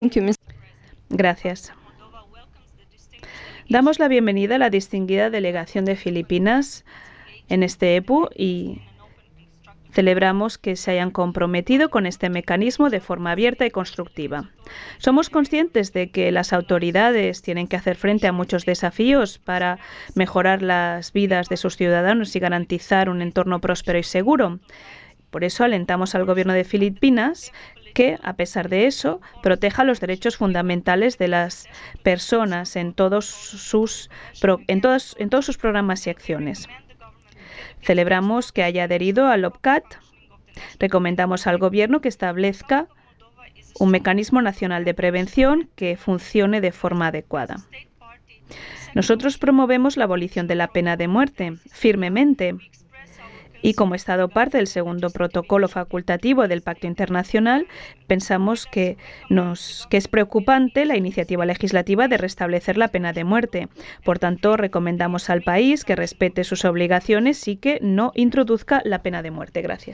Gracias. Damos la bienvenida a la distinguida delegación de Filipinas en este EPU y celebramos que se hayan comprometido con este mecanismo de forma abierta y constructiva. Somos conscientes de que las autoridades tienen que hacer frente a muchos desafíos para mejorar las vidas de sus ciudadanos y garantizar un entorno próspero y seguro. Por eso alentamos al Gobierno de Filipinas que, a pesar de eso, proteja los derechos fundamentales de las personas en todos sus programas y acciones. Celebramos que haya adherido al OPCAT. Recomendamos al Gobierno que establezca un mecanismo nacional de prevención que funcione de forma adecuada. Nosotros promovemos la abolición de la pena de muerte firmemente y, como Estado parte del segundo protocolo facultativo del Pacto Internacional, pensamos que es preocupante la iniciativa legislativa de restablecer la pena de muerte. Por tanto, recomendamos al país que respete sus obligaciones y que no introduzca la pena de muerte. Gracias.